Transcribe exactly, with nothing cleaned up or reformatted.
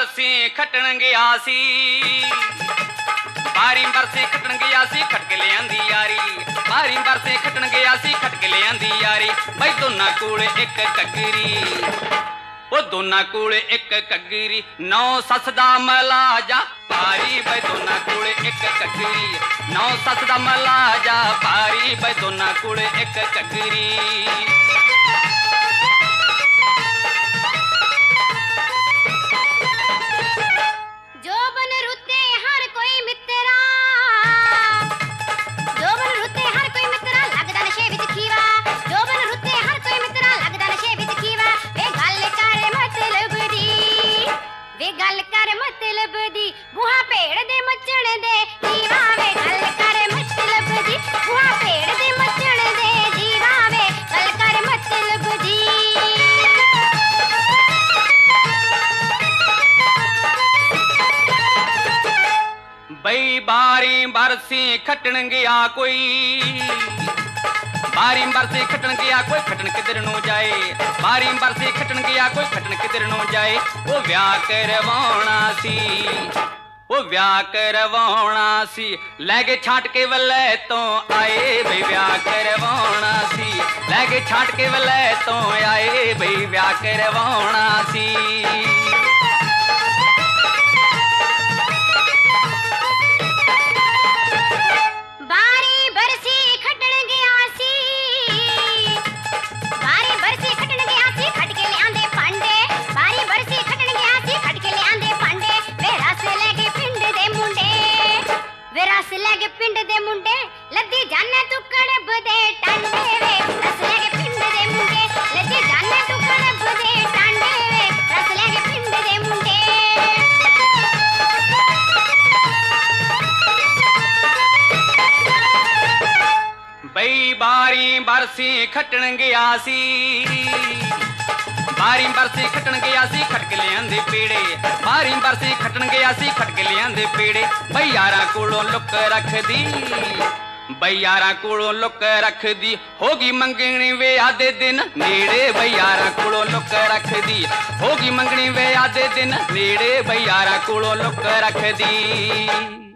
बरसी खटन गया सी बारी बरसी खटन गया सी खटक लियांदी यारी बारी बरसी खटन गया सी खटक लियांदी यारी बई दोना कोल एक कगरी वो दोना कोल एक कगरी नौ सस दा मलाजा पारी बई दोना कोल एक कगरी नौ सस दा मलाजा पारी बई दोना कोल एक कगरी गल कर मतलब दी बुहा पेड़ दे मचण दे दीवा वे गल कर मतलब दी बुहा पेड़ दे मचण दे दीवा वे गल कर मतलब दी बई बारी बरसी खटन गया कोई बारी बरसी खटन गया कोई खटन किधर नु जाए बारी बरसी खटन गया कोई खटन किधर नु जाए वो ब्याह करवाना सी वो ब्याह करवाना सी लैगे छाट के वल्ले तो आए बई ब्याह करवाना सी लैगे छाट के वल्ले तो आए बई ब्याह करवाना सी रस लैगे पिंड दे मुंडे लद्दी जाने तू कड़ब दे टांडे वे रस लैगे पिंड दे मुंडे लद्दी जाने तू कड़ब दे टांडे वे रस लैगे पिंड दे मुंडे बई बारी बरसी खटन गया सी बारी बरसी खटन गया सी खटक लियांदे पेड़े बारी बरसी खटन गया सी खटक लियांदे पेड़े बई यारां कोलों लुक रख दी बई यारां कोलों लुक रख दी होगी मंगनी वे आधे दिन नेड़े बई यारां कोलों लुक रख दी होगी मंगनी वे आधे दिन नेड़े बई यारां कोलों लुक रख दी।